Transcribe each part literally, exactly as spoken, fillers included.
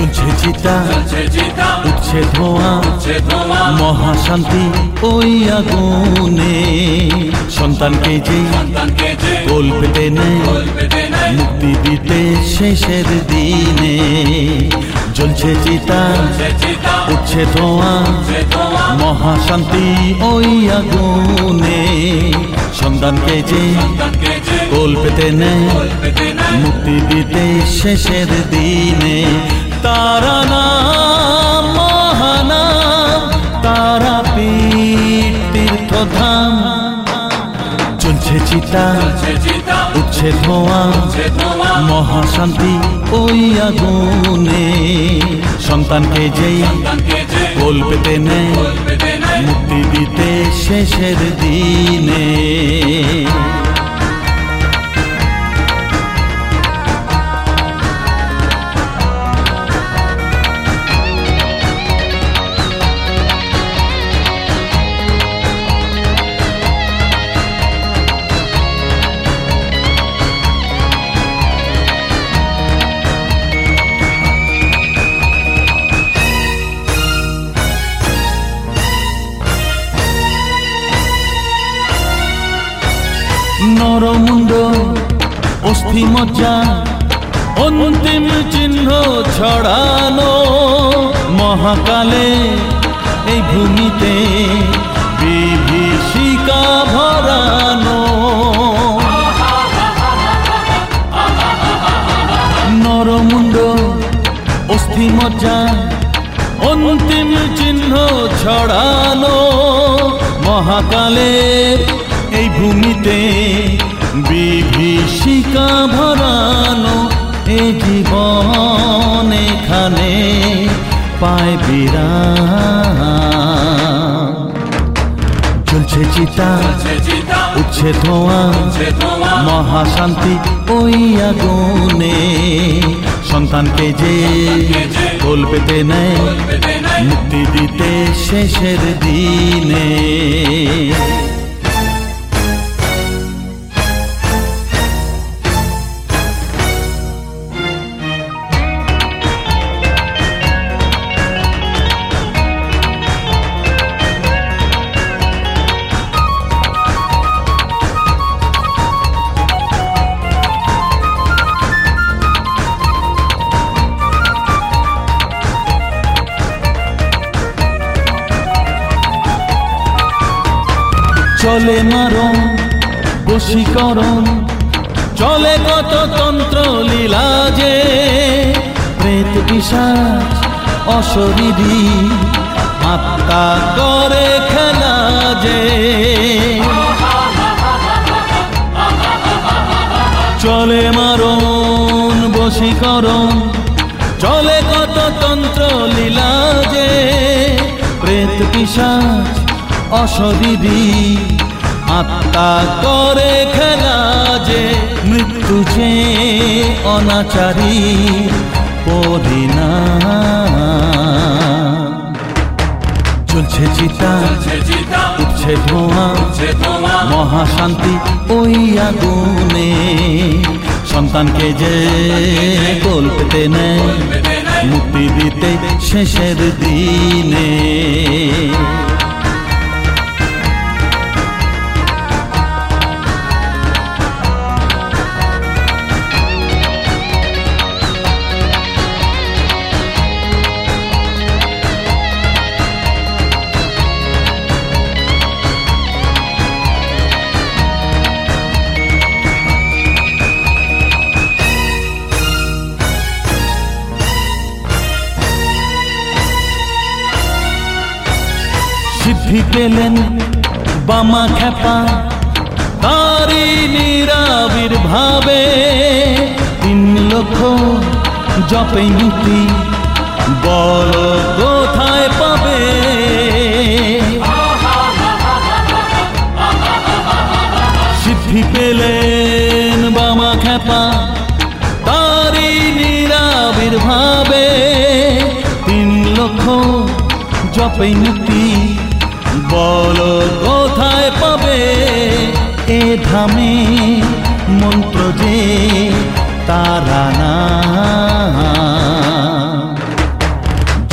জ্বলছে চিতা উঠছে ধোঁয়া মহাশান্তি ওই আগুনে সন্তানকে যে কোল পেতে নেয় মুক্তি দিতে শেষের দিনে জ্বলছে চিতা উঠছে ধোঁয়া মহাশান্তি ওই আগুনে সন্তানকে যে কোল পেতে নেয় মুক্তি দিতে শেষের দিনে তারা নাম মহানাম তারাপীঠ তীর্থধাম জ্বলছে চিতা উঠছে ধোঁয়া মহাশান্তি ওই আগুনে সন্তানকে যেই কোল পেতে নেয় মুক্তি দিতে শেষের দিনে নরমুণ্ড অস্থি মজ্জা অন্তিম চিহ্ন ছড়ানো মহাকালে এই ভূমিতে বিভীষিকা ভরানো নরমুণ্ড অস্থি মজ্জা অন্তিম চিহ্ন ছড়ানো মহাকালে এই ভূমিতে বিভীষিকা ভরানো এ জীবন এখানে পায় বিরাম জ্বলছে চিতা উঠছে ধোঁয়া মহাশান্তি ওই আগুনে সন্তানকে যে কোল পেতে নেয় মুক্তি দিতে শেষের দিনে চলে মারণ বশীকরণ চলে কত তন্ত্র লীলা যে প্রেত পিশাচ অশরীরী আত্মা করে খেলা যে চলে মারণ বশীকরণ চলে কত তন্ত্র লীলা যে প্রেত পিশাচ অশরীরী আত্মা করে খেলা যে মৃত্যু যে অনাচারী পরিণাম জ্বলছে চিতা উঠছে ধোঁয়া মহাশান্তি ওই আগুনে সন্তানকে যে কোল পেতে নেয় মুক্তি দিতে শেষের দিনে সিদ্ধি পেলেন বামা খেপা তারি নিরাবির্ভাবে তিন লক্ষ জপে মুক্তি বল কোথায় পাবে সিদ্ধি পেলেন বামা খেপা তারি নিরাবির্ভাবে তিন লক্ষ জপে মুক্তি বল কোথায় পাবে এ ধামে মন্ত্র যে তারা না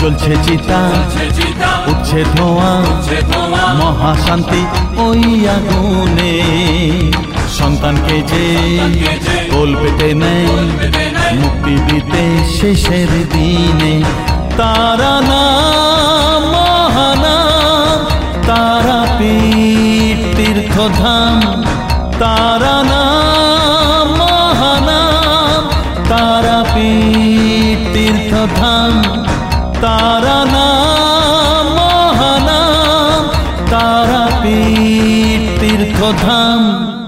চলছে চিতা উঠছে ধোঁয়া মহাশান্তি ওই আগুনে সন্তানকে যে কোল পেতে নেয় মুক্তি দিতে শেষের দিনে তারা নাম মহানাম তারাপীঠ তীর্থধাম তারা নাম মহানাম তারাপীঠ তীর্থধাম তারা নাম মহানাম তারাপীঠ তীর্থধাম।